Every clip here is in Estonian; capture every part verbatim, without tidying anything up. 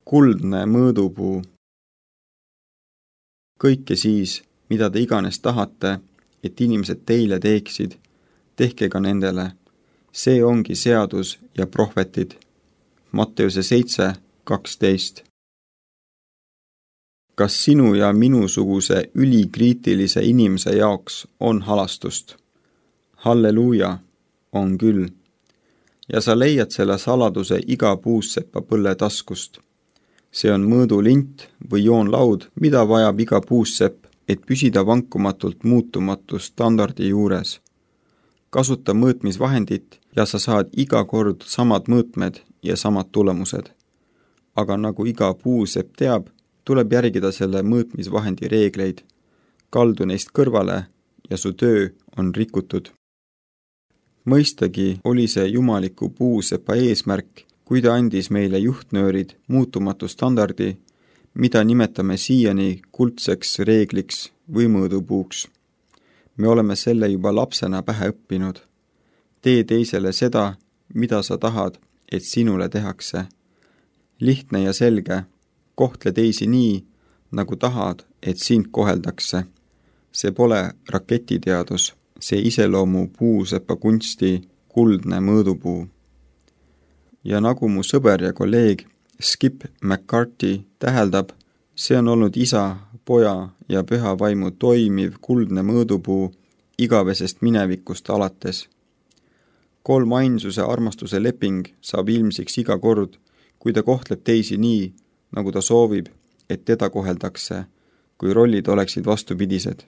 kuldne mõõdupuu. Kõike siis, mida te iganes tahate, et inimesed teile teeksid, tehke ka nendele. See ongi seadus ja prohvetid. Matteuse seitse kaksteist. Kas sinu ja minusuguse ülikriitilise inimese jaoks on halastust? Halleluuja, on küll. Ja sa leiad selle saladuse iga puussepa põlle taskust. See on mõõdulint või joonlaud, mida vajab iga puussepp, et püsida vankumatult muutumatu standardi juures. Kasuta mõõtmisvahendit ja sa saad iga kord samad mõõtmed ja samad tulemused. Aga nagu iga puusepp teab, tuleb järgida selle mõõtmisvahendi reegleid. Kaldu neist kõrvale ja su töö on rikutud. Mõistagi oli see jumaliku puusepa eesmärk, kui ta andis meile juhtnöörid muutumatu standardi, mida nimetame siiani kuldseks reegliks või mõõdupuuks. Me oleme selle juba lapsena pähe õppinud. Tee teisele seda, mida sa tahad, et sinule tehakse. Lihtne ja selge, kohtle teisi nii, nagu tahad, et sind koheldakse. See pole raketiteadus, see iseloomu puusepa kunsti kuldne mõõdupuu. Ja nagu mu sõber ja kolleeg Skip McCarthy täheldab, see on olnud isa, poja ja püha vaimu toimiv kuldne mõõdupuu igavesest minevikust alates. Kolm ainsuse armastuse leping saab ilmsiks iga kord, kui ta kohtleb teisi nii, nagu ta soovib, et teda koheldakse, kui rollid oleksid vastupidised.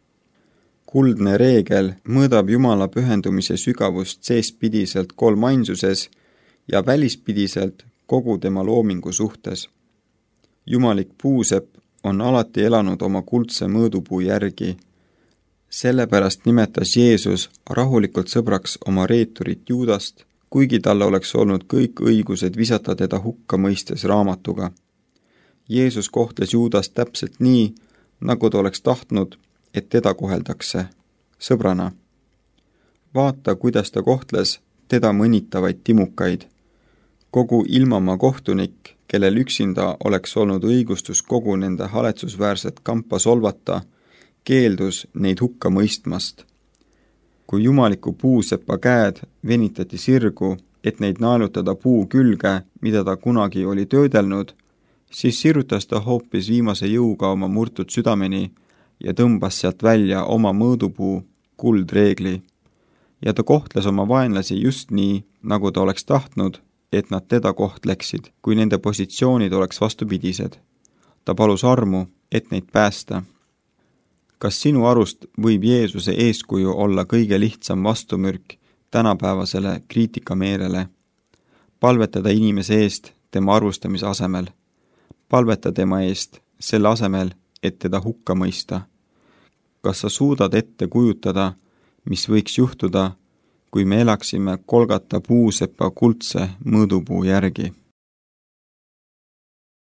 Kuldne reegel mõõdab Jumala pühendumise sügavust seespidiselt kolm ainsuses ja välispidiselt kogu tema loomingu suhtes. Jumalik puusepp on alati elanud oma kuldse mõõdupuu järgi. Sellepärast nimetas Jeesus rahulikult sõbraks oma reeturit Juudast, kuigi talle oleks olnud kõik õigused visata teda hukka mõistes raamatuga. Jeesus kohtles Juudast täpselt nii, nagu ta oleks tahtnud, et teda koheldakse, sõbrana. Vaata, kuidas ta kohtles teda mõnitavaid timukaid. Kogu ilmamaa kohtunik, kellel üksinda oleks olnud õigustus kogu nende haletsusväärset kampa solvata, keeldus neid hukka mõistmast. Kui jumaliku puusepa käed venitati sirgu, et neid naelutada puu külge, mida ta kunagi oli töödelnud, siis sirutas ta hoopis viimase jõuga oma murtud südameni ja tõmbas sealt välja oma mõõdupuu kuldreegli. Ja ta kohtles oma vaenlasi just nii, nagu ta oleks tahtnud, et nad teda kohtleksid, kui nende positsioonid oleks vastupidised. Ta palus armu, et neid päästa. Kas sinu arust võib Jeesuse eeskuju olla kõige lihtsam vastumürk tänapäevasele kriitikameelele? Palvetada inimese eest tema arvustamise asemel. Palveta tema eest selle asemel, et teda hukka mõista. Kas sa suudad ette kujutada, mis võiks juhtuda, kui me elaksime Kolgata puusepa kuldse mõõdupuu järgi?